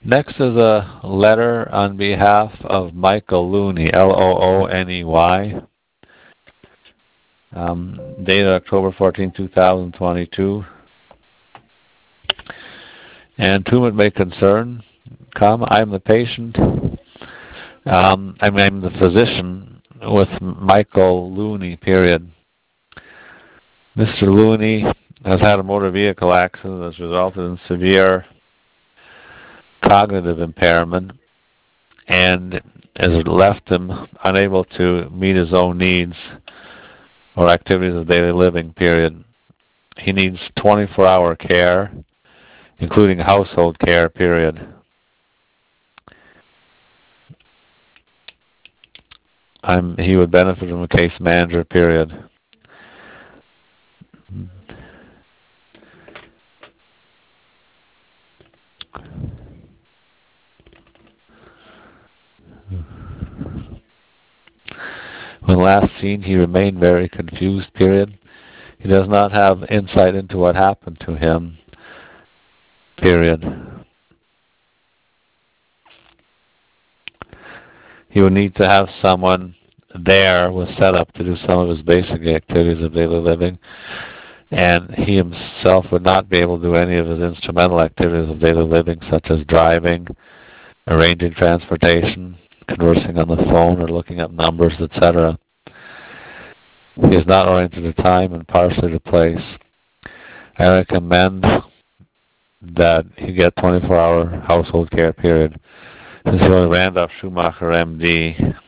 Next is a letter on behalf of Michael Looney, Looney, dated October 14, 2022. And to whom it may concern, come, I am the patient. I'm the physician with Michael Looney, period. Mr. Looney has had a motor vehicle accident that's resulted in severe cognitive impairment and has left him unable to meet his own needs or activities of daily living, period. He needs 24-hour care, including household care, period. He would benefit from a case manager, period. When last seen, he remained very confused, period. He does not have insight into what happened to him, period. He would need to have someone there with setup to do some of his basic activities of daily living, and he himself would not be able to do any of his instrumental activities of daily living, such as driving, arranging transportation, conversing on the phone, or looking up numbers, etc. He is not oriented to time and partially to place. I recommend that he get 24-hour household care, period. Sincerely, Randolph Schumacher, MD.